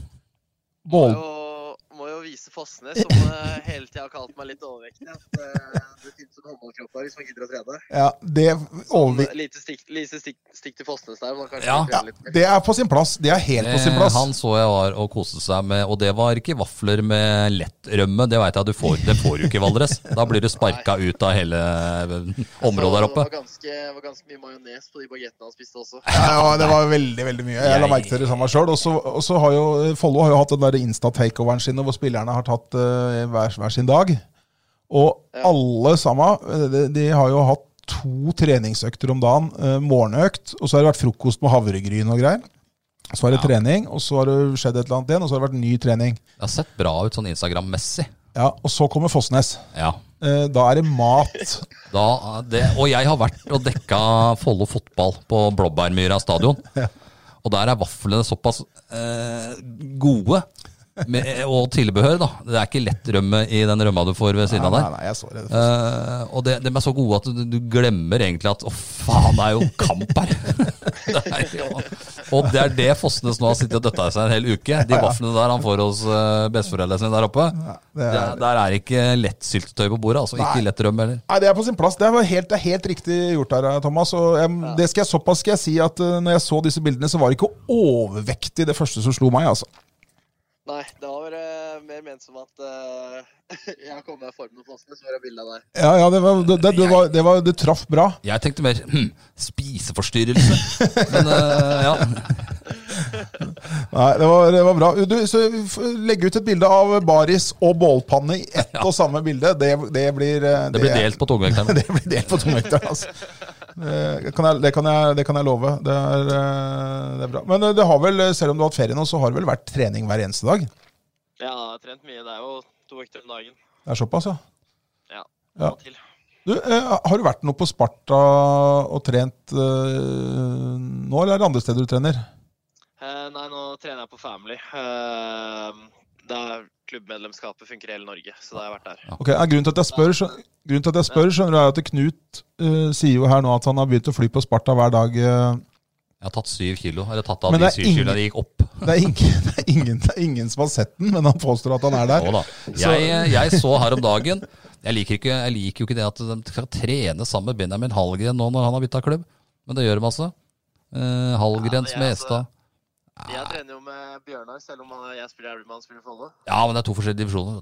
Må jo vise Fossnes, som hele tiden har kalt meg litt overvektig. Det finnes en håndballkropp her hvis man gidder å trene. Ja, det Lite stikk til Fossnes der. Det på sin plass. Det helt på sin plass. Han så jeg var og koste seg med, og det var ikke vafler med lettrømme. Det vet jeg, det får du ikke i Valdres. Da blir du sparket ut av hele området der oppe. Det var ganske mye majones på de bagettene han spiste også. Ja, det var veldig, veldig mye. Jeg la merke til det samme selv. Og så har jo Follo har jo hatt den der Insta-takeoveren sin, hvor spillerne har tatt hver sin dag. Og alle sammen, de har jo hatt 2 treningsøkter om dagen, morgenøkt, og så har det vært frokost med havregryn og greier. Så har det trening, og så har det skjedd et eller annet igjen, og så har det vært ny trening. Det har sett bra ut sånn Instagram-messig. Ja, og så kommer Fossnes. Ja. Da er det mat. Og jeg har vært og dekket Follo fotball på Blåbærmyra stadion. Ja. Og der er vaflene såpass gode. Og tilbehør da. Det er ikke lett rømme i den rømma du får ved siden av der. Nei, jeg så det. Og de er så gode at du glemmer egentlig at faen, det er jo kamp her. Og det er det Fossnes nå har sittet og døtta i seg en hel uke. De vaflene der han får hos besteforeldrene sine der oppe, der er ikke lett syltetøy på bordet, altså ikke lett rømme heller. Nei, det er på sin plass. Det er helt riktig gjort her, Thomas. Og det såpass skal jeg si at når jeg så disse bildene, så var det ikke overvektig det første som slo meg, altså. Nei, det var mer ment som at jeg kom med formen på Fossnes, så var det bildet av deg. Ja, det traff bra. Jeg tenkte mer, spiseforstyrrelse. Men, ja. Nei, det var bra. Så legge ut et bilde av baris og bålpanne i ett og samme bilde, det blir delt på tungvekteren. Det blir delt på tungvekteren, altså. Det kan jeg love. Det er bra. Men det har vel, selv om du har hatt ferie nå, så har det vel vært trening hver eneste dag? Ja, jeg har trent mye. Det er jo 2 økter om dagen. Det er såpass, ja? Ja. Til. Har du vært noe på Sparta og trent nå, eller er det andre steder du trener? Nei, nå trener jeg på Family. Klubbmedlemskapet funker i hele Norge, så da har jeg vært der. Ok, grunnen til at jeg spør, skjønner du, er at Knut sier jo her nå at han har begynt å fly på Sparta hver dag. Jeg har tatt 7 kilo. Har jeg tatt av de 7 kilo det gikk opp? Det er ingen som har sett den, men han påstår at han er der. Jeg så her om dagen, jeg liker jo ikke det at de skal trene sammen med Benjamin Hallgren nå når han har byttet klubb, men det gjør de altså. Hallgren, Smestad. Jeg trener jo med Bjørnar, selv om jeg spiller Everyman, spiller Follo. Ja, men det er 2 forskjellige divisjoner.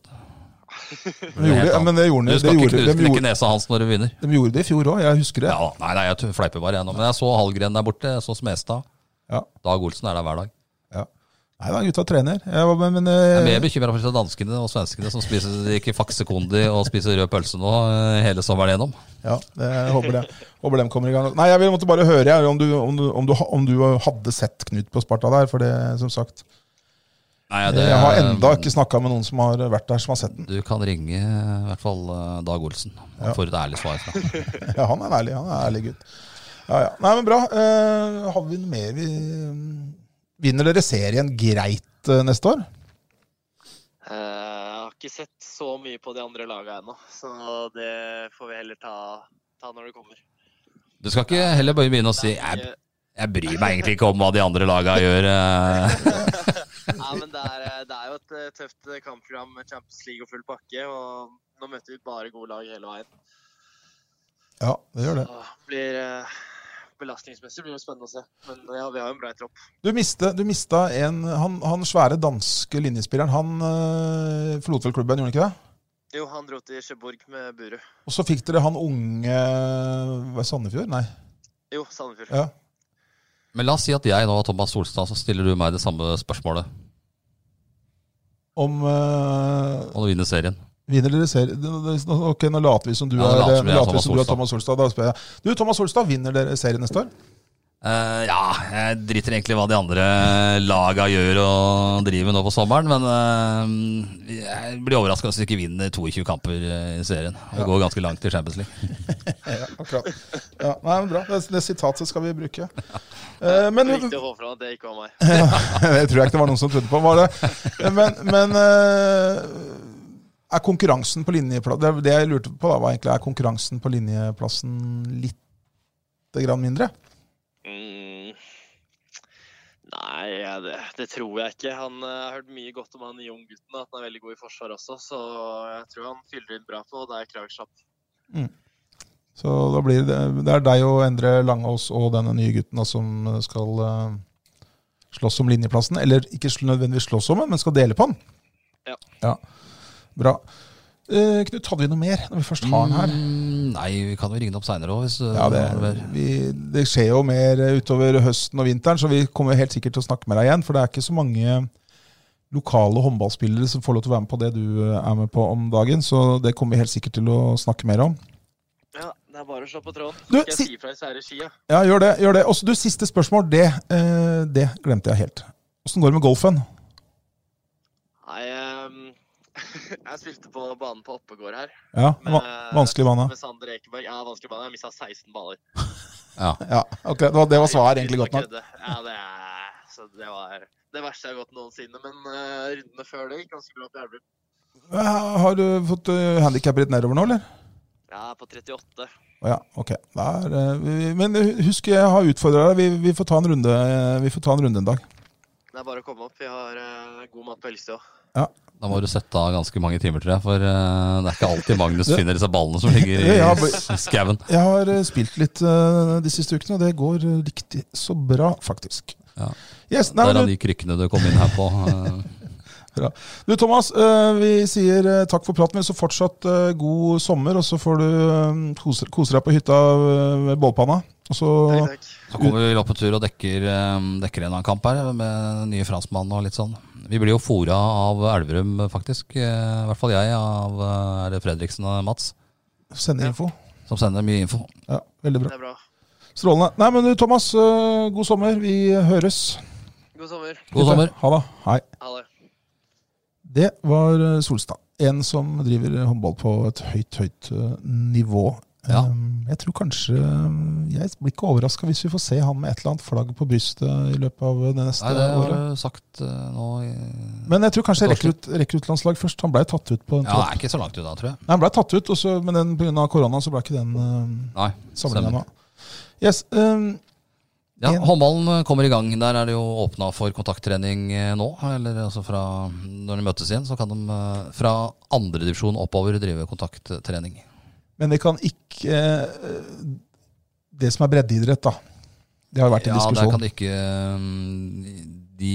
Du skal ikke knekke nesa hans når du vinner. De gjorde det i fjor også, jeg husker det. Ja, nei, jeg fleiper bare igjennom. Men jeg så Hallgren der borte, jeg så Smestad. Ja. Dag Olsen er der hver dag. Ja. Nei da, gutta trener. Jeg er mer bekymret for danskene og svenskene som spiser ikke faksekondi og spiser rød pølse nå hele sommeren igjennom. Ja, jeg håper de kommer i gang. Nei, jeg måtte bare høre om du hadde sett Knut på Sparta der, for det, som sagt. Nei, jeg har enda ikke snakket med noen som har vært der, som har sett den. Du kan ringe i hvert fall Dag Olsen for et ærlig svar fra. Ja, han er ærlig gutt. Ja. Nei, men bra. Har vi noe mer Vinner dere serien greit neste år? Jeg har ikke sett så mye på de andre lagene ennå, så det får vi heller ta når det kommer. Du skal ikke heller bare begynne å si jeg bryr meg egentlig ikke om hva de andre lagene gjør. Ja, men det er jo et tøft kampprogram med Champions League og full pakke, og nå møter vi bare gode lag hele veien. Ja, det gjør det. Så blir belastningsmessig blir det spennende å se, men ja, vi har jo en bra tropp. Du mista han svære danske linjespilleren, han forlot vel klubben, gjorde han ikke det? Jo, han dro til Kjøborg med Buru. Og så fikk dere han unge Sandefjord? Nei. Jo, Sandefjord. Ja. Men la oss si at jeg nå, Thomas Solstad, så stiller du meg det samme spørsmålet. Om å vinne serien. Vinner dere serien? Ok, nå later vi som du er Thomas Solstad. Da spør jeg. Du, Thomas Solstad, vinner dere serien neste år? Ja, jeg driter egentlig hva de andre laga gjør og driver nå på sommeren, men jeg blir overrasket hvis de ikke vinner 22 kamper i serien. Det går ganske langt i Champions League. Ja, akkurat. Ja, nei, men bra. Det sitatet skal vi bruke. Men viktig å få fra at det ikke var meg. Det tror jeg ikke det var noen som trodde på. Var det? Men er konkurransen på linjeplassen, det jeg lurte på da, var egentlig, er konkurransen på linjeplassen litt grann mindre? Nei, det tror jeg ikke. Han har hørt mye godt om han i unggutten, at han er veldig god i forsvar også, så jeg tror han fyller inn bra på, og det er Kragslapp. Så da blir det er deg og Endre Langås og denne nye gutten da, som skal slåss om linjeplassen, eller ikke nødvendigvis slåss om den, men skal dele på den. Ja. Bra. Knut, hadde vi noe mer når vi først har den her? Nei, vi kan jo ringe opp senere også. Det skjer jo mer utover høsten og vinteren, så vi kommer helt sikkert til å snakke med deg igjen, for det er ikke så mange lokale håndballspillere som får lov til å være med på det du er med på om dagen, så det kommer vi helt sikkert til å snakke mer om. Ja, det er bare å slå på tråden. Skal jeg si fra i sære skia? Ja, gjør det. Også du, siste spørsmål, det glemte jeg helt. Hvordan går det med golfen? Nei, jeg spilte på banen på Oppegård her. Ja, vanskelig bane. Med Sander Ekeberg. Ja, vanskelig bane. Jeg mistet 16 baller. Ja, ok. Det var svar egentlig godt nok. Ja, det var det verste jeg har gått noensinne, men rundene før det gikk ganske bra på Elverum. Har du fått handicapet litt nedover nå, eller? Ja, på 38. Ja, ok. Men husk, jeg har utfordret deg. Vi får ta en runde en dag. Det er bare å komme opp. Vi har god mat på Elstø. Ja. Da må du sette av ganske mange timer, tror jeg, for det er ikke alltid Magnus finner disse ballene som ligger i skaven. Jeg har spilt litt de siste ukene, og det går riktig så bra, faktisk. Ja. Yes, der er de krykkene du kom inn her på. Bra. Du, Thomas, vi sier takk for praten, så fortsatt god sommer, og så får du kose deg på hytta ved bålpanna. Så kommer vi opp på tur og dekker en annen kamp her med nye franskmann og litt sånn. Vi blir jo foret av Elverum faktisk, i hvert fall jeg, av er det Fredriksen og Mats. Sender info. Som sender mye info. Ja, veldig bra. Det er bra. Strålende. Nei, men du, Thomas, god sommer. Vi høres. God sommer. God sommer. Ha det. Hei. Ha det. Det var Solstad. En som driver håndball på et høyt nivå. Ja. Jeg tror kanskje jeg blir ikke overrasket hvis vi får se han med et eller annet flagg på brystet i løpet av det neste året. Nei, det har du sagt nå Men jeg tror kanskje rekker ut landslag først. Han ble tatt ut på en tropp. Ja, det er ikke så langt ut da, tror jeg. Nei, han ble tatt ut, men på grunn av korona så ble ikke den samlingen nå. Yes, håndballen kommer i gang. Der er det jo åpnet for kontakttrening nå. Eller altså når de møtes igjen, så kan de fra andre divisjon oppover drive kontakttrening. Men det kan ikke det som er breddeidrett da. Det har vært en diskusjon. Ja, der kan det ikke. De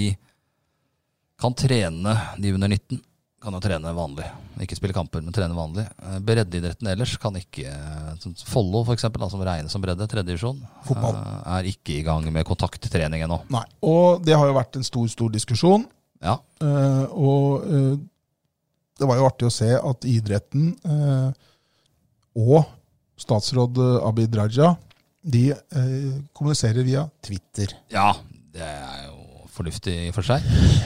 kan trene, de under 19 kan jo trene vanlig. Ikke spille kamper, men trene vanlig. Breddeidretten ellers kan ikke. Follo for eksempel, som regnes som bredde, tredje divisjon, er ikke i gang med kontakttrening ennå. Nei, og det har jo vært en stor diskusjon. Ja. Og det var jo artig å se at idretten og statsråd Abid Raja, de kommuniserer via Twitter. Ja, det er jo fornuftig for seg.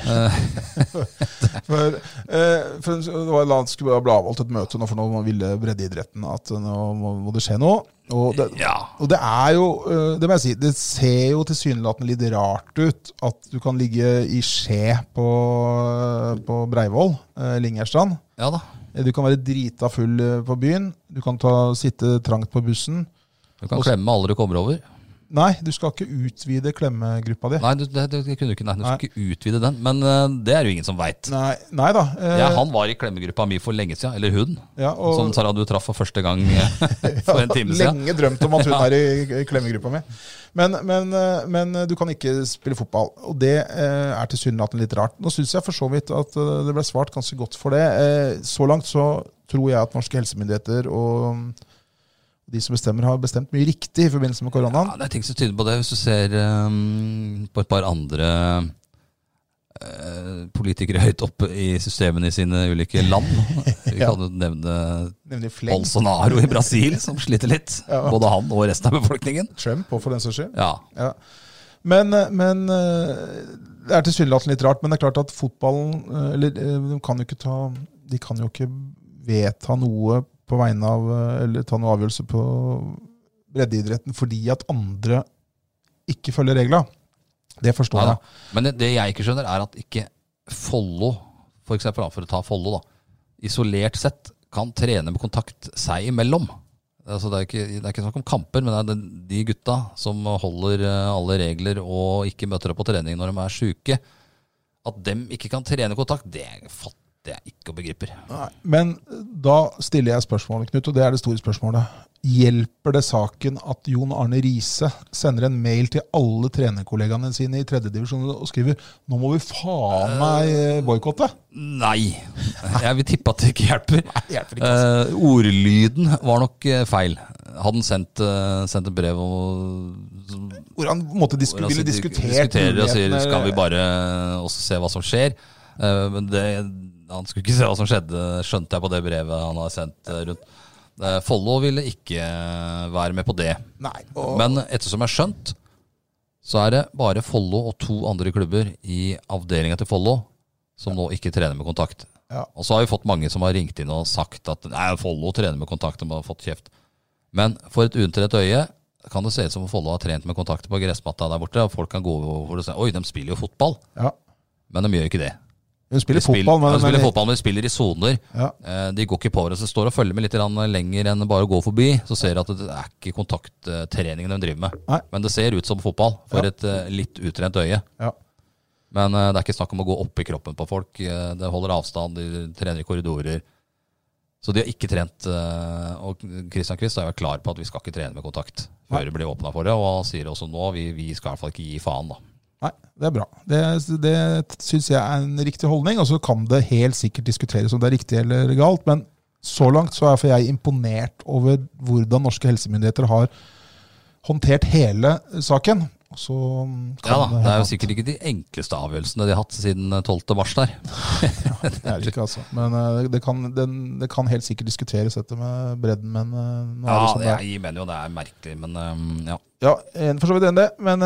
for det skulle bli avholdt et møte nå, for nå ville breddeidretten at nå må det skje noe. Og det er jo, det må jeg si, det ser jo tilsynelatende litt rart ut at du kan ligge i skje på Breivoll, Lingerstrand. Ja da. Du kan være drita full på byen. Du kan sitte trangt på bussen. Du kan klemme alle du kommer over. Nei, du skal ikke utvide klemmegruppa di. Nei, det kunne du ikke. Nei, du skal ikke utvide den. Men det er jo ingen som vet. Nei da. Han var i klemmegruppa mi for lenge siden. Eller hun. Ja, som Sarah du traff for første gang for en time siden. Lenge drømt om at hun er i klemmegruppa mi. Men du kan ikke spille fotball. Og det er tilsynelatende litt rart. Nå synes jeg for så vidt at det ble svart ganske godt for det. Så langt så tror jeg at norske helsemyndigheter og de som bestemmer har bestemt mye riktig i forbindelse med koronaen. Ja, det er ting som tyder på det. Hvis du ser på et par andre politikere høyt oppe i systemene i sine ulike land. Vi kan jo nevne Bolsonaro i Brasil, som sliter litt. Både han og resten av befolkningen. Trump, og for den som skjer. Ja. Men det tilsynelatende litt rart, men det klart at fotballen, de kan jo ikke vedta noe på vegne av, eller ta noe avgjørelse på breddeidretten, fordi at andre ikke følger regler. Det forstår jeg. Men det jeg ikke skjønner er at ikke Follo, for eksempel for å ta Follo da, isolert sett kan trene med kontakt seg imellom. Altså det er ikke snakk om kamper, men det er de gutta som holder alle regler og ikke møter opp på trening når de er syke. At dem ikke kan trene kontakt, det fatter jeg ikke og begriper. Nei, men da stiller jeg spørsmålet, Knut, og det er det store spørsmålet. Hjelper det saken at Jon Arne Riise sender en mail til alle trenerkollegaene sine i 3. divisjon og skriver nå må vi faen meg boykotte? Nei, jeg vil tippe at det ikke hjelper. Nei, det hjelper ikke, altså. Ordlyden var nok feil. Hadde han sendt et brev hvor han ville diskutere og sier skal vi bare også se hva som skjer. Men han skulle ikke se hva som skjedde, skjønte jeg på det brevet han hadde sendt rundt. Follo ville ikke være med på det. Nei, men ettersom jeg har skjønt, så er det bare Follo og 2 andre klubber i avdelingen til Follo som nå ikke trener med kontakt. Ja. Og så har vi fått mange som har ringt inn og sagt at nei, Follo trener med kontakt, de har fått kjeft. Men for et unntrett øye kan det se ut som Follo har trent med kontakt på gressmatta der borte, og folk kan gå over og si, oi, de spiller jo fotball. Ja. Men de gjør ikke det. De spiller fotball, men de spiller i zoner. Ja. De går ikke på det, så står og følger med litt lenger enn bare å gå forbi, så ser de at det er ikke kontakttreningen de driver med. Nei. Men det ser ut som fotball for et litt utrent øye. Ja. Men det er ikke snakk om å gå opp i kroppen på folk. Det holder avstand, de trener i korridorer. Så de har ikke trent, og Christian Quist er jo klar på at vi skal ikke trene med kontakt før det blir åpnet for det, og han sier også nå, vi skal i hvert fall ikke gi faen da. Nei, det er bra. Det synes jeg er en riktig holdning, og så kan det helt sikkert diskuteres om det er riktig eller galt, men så langt så er jeg imponert over hvordan norske helsemyndigheter har håndtert hele saken. Så ja da, det er jo sikkert ikke de enkleste avgjørelsene de har hatt siden 12. mars der. Ja, det er det ikke altså. Men det kan helt sikkert diskuteres dette med bredden, men nå er det sånn det er. Jeg mener jo det er merkelig, men ja. Ja, for så vidt enn det, men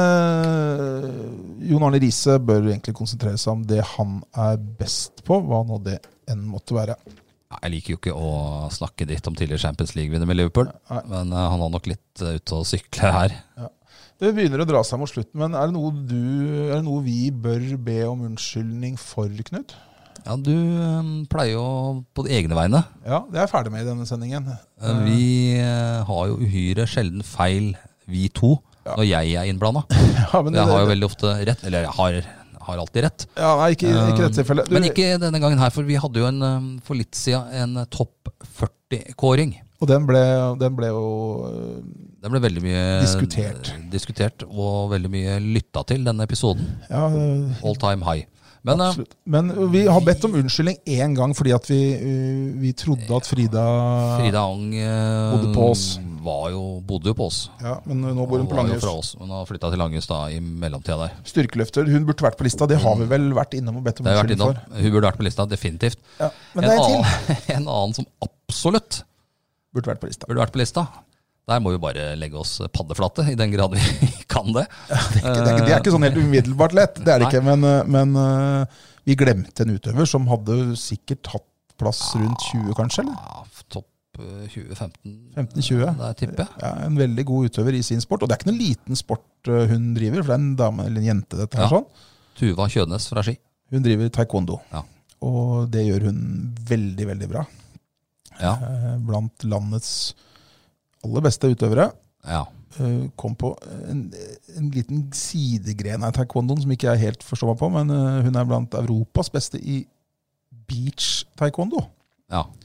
Jon Arne Riise bør egentlig konsentrere seg om det han er best på, hva nå det enn måtte være. Jeg liker jo ikke å snakke dritt om tidligere Champions League-vinner med Liverpool, men han har nok litt ute å sykle her. Ja. Det begynner å dra seg mot slutten, men er det noe vi bør be om unnskyldning for, Knut? Ja, du pleier jo på de egne vegne. Ja, det er jeg ferdig med i denne sendingen. Vi har jo uhyre sjelden feil, vi to, når jeg er innblandet. Ja, men jeg har jo veldig ofte rett, eller jeg har alltid rett. Ja, nei, ikke dette tilfellet. Men ikke denne gangen her, for vi hadde jo for litt siden en topp 40-kåring. Og den ble jo den ble veldig mye diskutert og veldig mye lyttet til denne episoden. Ja, all time high. Men vi har bedt om unnskyldning en gang fordi at vi trodde at Frida Ang bodde på oss. Bodde jo på oss. Ja, men nå bor hun på Langhus. Hun har flyttet til Langhus da i mellomtida der. Styrkeløfter, hun burde vært på lista. Det har vi vel vært innom og bedt om unnskyldning for. Hun burde vært på lista, definitivt. Ja, men det er en annen som absolutt burde vært på lista. Der må vi bare legge oss paddeflate, i den grad vi kan det. Ja, det er ikke sånn helt umiddelbart lett, det er det ikke, men vi glemte en utøver som hadde sikkert hatt plass rundt 20 kanskje, eller? Ja, topp 20-15. 15-20. Det tipper jeg. Ja, en veldig god utøver i sin sport, og det er ikke noen liten sport hun driver, for det er en dame eller en jente dette her sånn. Tuva Kjønes fra Ski. Hun driver taekwondo, og det gjør hun veldig, veldig bra. Ja. Blant landets aller beste utøvere. Ja. Kom på en liten sidegren av taekwondoen som ikke jeg helt forstår meg på, men hun er blant Europas beste i beach taekwondo. Ja.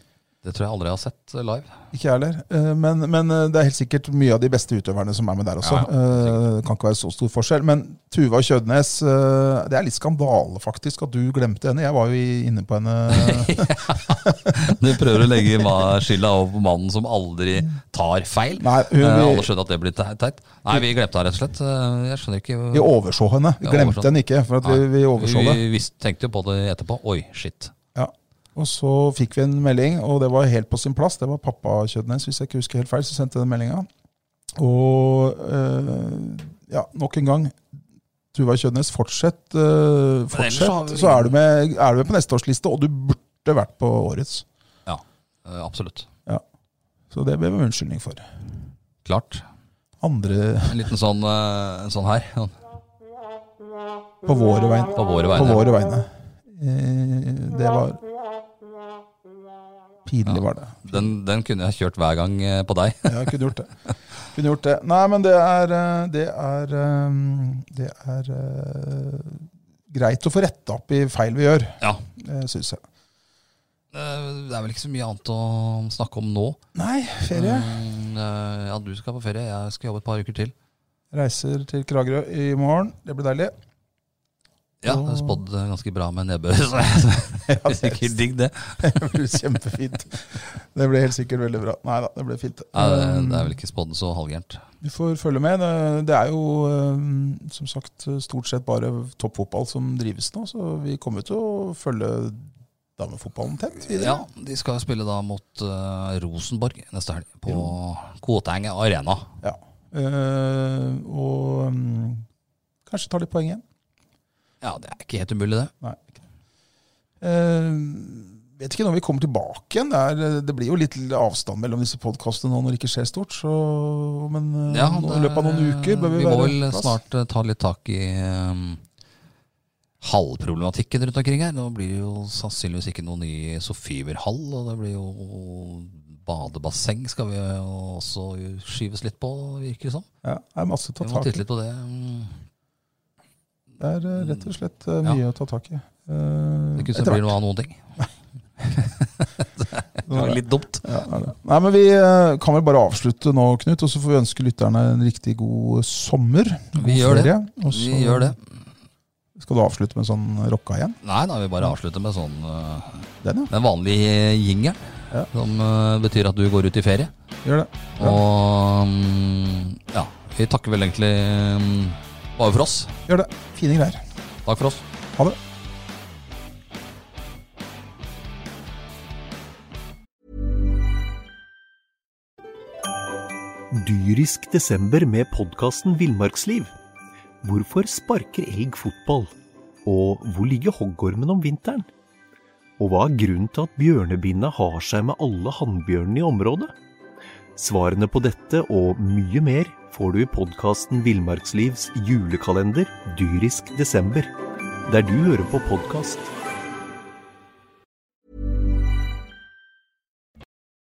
Det tror jeg aldri jeg har sett live. Ikke jeg heller, men det helt sikkert mye av de beste utøverne som med der også. Det kan ikke være så stor forskjell. Men Tuva Kjødnes, det litt skandale faktisk at du glemte henne. Jeg var jo inne på henne. Du prøver å legge skylda over på mannen som aldri tar feil. Nei, alle skjønner at det blir teit. Nei, vi glemte henne rett og slett. Jeg skjønner ikke. Vi overså henne. Vi glemte henne ikke, for at vi overså det. Vi tenkte jo på det etterpå. Oi, shit. Ja. Og så fikk vi en melding, og det var helt på sin plass. Det var pappa Kjødnes, hvis jeg ikke husker helt feil, så sendte den meldingen. Og nok en gang, Tuva Kjødnes, fortsett, så du med på neste års liste, og du burde vært på årets. Ja, absolutt. Ja. Så det ble vi unnskyldning for. Klart. En liten sånn her. På våre vegne. På våre vegne. Det var pinlig, var det. Den kunne jeg kjørt hver gang på deg. Ja, jeg kunne gjort det. Nei, men det er greit å få rettet opp i feil vi gjør. Ja. Synes jeg. Det vel ikke så mye annet å snakke om nå. Nei, ferie. Ja, du skal på ferie. Jeg skal jobbe et par uker til. Reiser til Kragerø i morgen. Det blir deilig. Ja, det spådd ganske bra med nedbør, så det er sikkert digg det. Det blir kjempefint. Det blir helt sikkert veldig bra. Neida, det blir fint. Ja, det vel ikke spådd så halvgjernt. Vi får følge med. Det jo, som sagt, stort sett bare toppfotball som drives nå, så vi kommer til å følge damefotballen tett videre. Ja, de skal spille da mot Rosenborg neste helg på Koteng Arena. Ja, og kanskje ta litt poeng igjen. Ja, det ikke helt umulig det. Nei. Vet ikke når vi kommer tilbake igjen. Det blir jo litt avstand mellom disse podcastene nå når det ikke skjer stort. Men i løpet av noen uker bør vi må vel snart ta litt tak i hallproblematikken rundt omkring her. Nå blir det jo sannsynligvis ikke noen ny Sofieverhall, og det blir jo badebasseng skal vi også skyves litt på, virker det som. Ja, det masse å ta tak i. Vi må titte litt på det. Det rett og slett mye å ta tak i. Det kunne bli noe av noen ting. Det var litt dumt. Ja, Nei, men vi kan vel bare avslutte nå, Knut, og så får vi ønske lytterne en riktig god sommer. Vi gjør det. Vi gjør det. Skal du avslutte med sånn rocka igjen? Nei, da vil vi bare avslutte med sånn den vanlige jingel, som betyr at du går ut i ferie. Gjør det. Og vi takker vel egentlig bare for oss. Gjør det. Fine greier. Takk for oss. Ha det. Dyrisk desember med podcasten Villmarksliv. Hvorfor sparker elg fotball? Og hvor ligger hoggormen om vinteren? Og hva grunnen til at bjørnebinna har seg med alle hannbjørnene i området? Svarene på dette og mye mer får du i podcasten Villmarkslivs julekalender Dyrisk desember, der du hører på podcast.